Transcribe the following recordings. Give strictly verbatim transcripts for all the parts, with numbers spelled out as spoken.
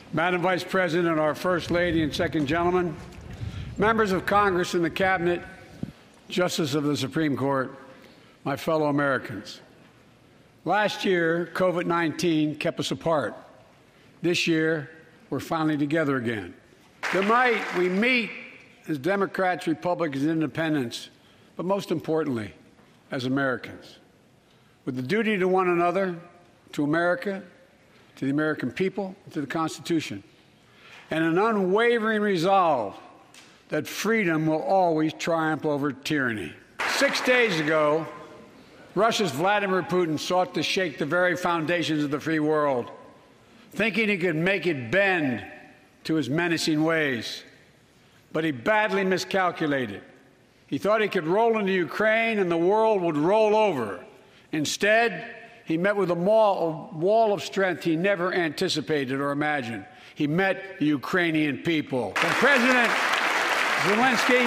Madam Vice President, our First Lady and Second Gentleman, members of Congress and the Cabinet, Justices of the Supreme Court, my fellow Americans. Last year, COVID nineteen kept us apart. This year, we're finally together again. Tonight, we meet as Democrats, Republicans, and Independents, but most importantly, as Americans, with the duty to one another, to America, to the American people, to the Constitution, and an unwavering resolve that freedom will always triumph over tyranny. Six days ago, Russia's Vladimir Putin sought to shake the very foundations of the free world, thinking he could make it bend to his menacing ways. But he badly miscalculated. He thought he could roll into Ukraine and the world would roll over. Instead, he met with a wall of strength he never anticipated or imagined. He met the Ukrainian people. From President Zelensky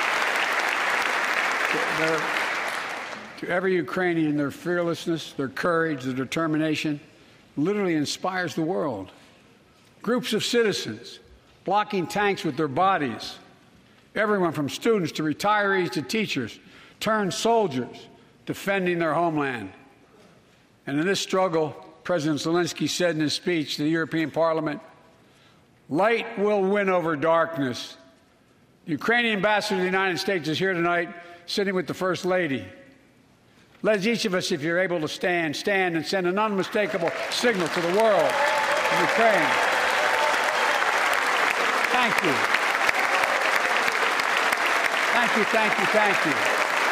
to every Ukrainian, their fearlessness, their courage, their determination literally inspires the world. Groups of citizens blocking tanks with their bodies. Everyone from students to retirees to teachers turned soldiers defending their homeland. And in this struggle, President Zelensky said in his speech to the European Parliament, "Light will win over darkness." The Ukrainian ambassador to the United States is here tonight, sitting with the First Lady. Let each of us, if you're able to stand, stand and send an unmistakable signal to the world of Ukraine. Thank you. Thank you, thank you, thank you.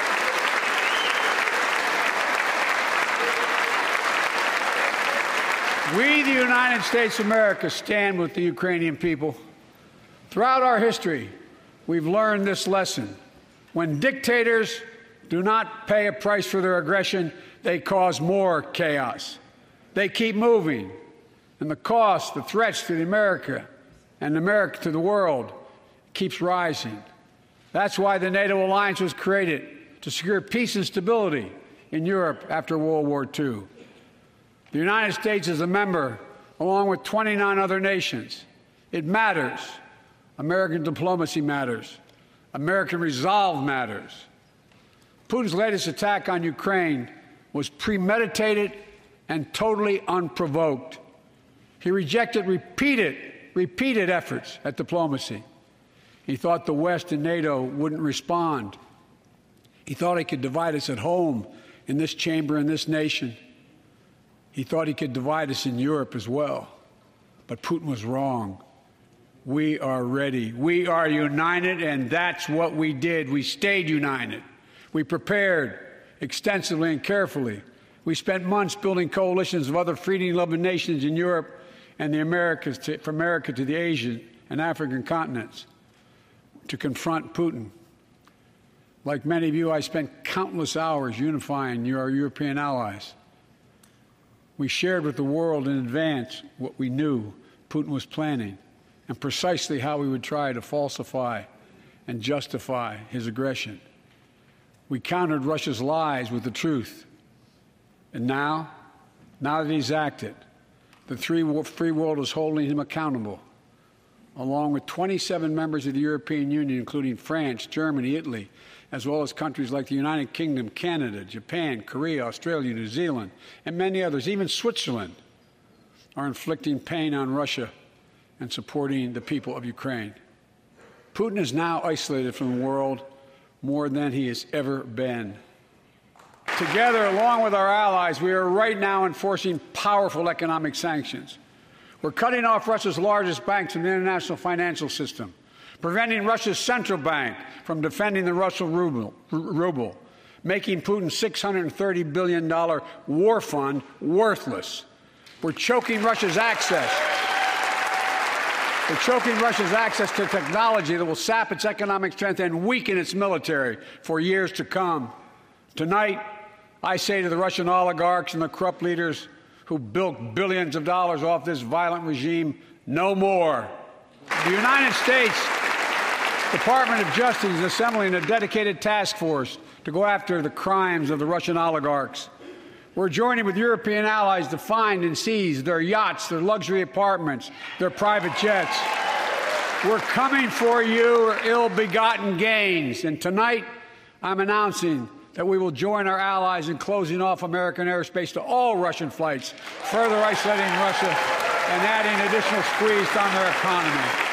We, the United States of America, stand with the Ukrainian people. Throughout our history, we've learned this lesson. When dictators do not pay a price for their aggression, they cause more chaos. They keep moving, and the cost, the threats to America and America to the world keeps rising. That's why the NATO alliance was created, to secure peace and stability in Europe after World War Two. The United States is a member, along with twenty-nine other nations. It matters. American diplomacy matters. American resolve matters. Putin's latest attack on Ukraine was premeditated and totally unprovoked. He rejected repeated, repeated efforts at diplomacy. He thought the West and NATO wouldn't respond. He thought he could divide us at home, in this chamber, in this nation. He thought he could divide us in Europe as well. But Putin was wrong. We are ready. We are united, and that's what we did. We stayed united. We prepared extensively and carefully. We spent months building coalitions of other freedom-loving nations in Europe and the Americas, to, from America to the Asian and African continents, to confront Putin. Like many of you, I spent countless hours unifying our European allies. We shared with the world in advance what we knew Putin was planning and precisely how we would try to falsify and justify his aggression. We countered Russia's lies with the truth. And now, now that he's acted, the free world is holding him accountable, along with twenty-seven members of the European Union, including France, Germany, Italy, as well as countries like the United Kingdom, Canada, Japan, Korea, Australia, New Zealand, and many others, even Switzerland, are inflicting pain on Russia and supporting the people of Ukraine. Putin is now isolated from the world more than he has ever been. Together, along with our allies, we are right now enforcing powerful economic sanctions. We're cutting off Russia's largest banks in the international financial system, preventing Russia's central bank from defending the Russian ruble, ruble making Putin's six hundred thirty billion dollars war fund worthless. We're choking Russia's access. We're choking Russia's access to technology that will sap its economic strength and weaken its military for years to come. Tonight, I say to the Russian oligarchs and the corrupt leaders who built billions of dollars off this violent regime, no more. The United States Department of Justice is assembling a dedicated task force to go after the crimes of the Russian oligarchs. We're joining with European allies to find and seize their yachts, their luxury apartments, their private jets. We're coming for your ill-begotten gains. And tonight, I'm announcing that we will join our allies in closing off American airspace to all Russian flights, further isolating Russia and adding additional squeeze on their economy.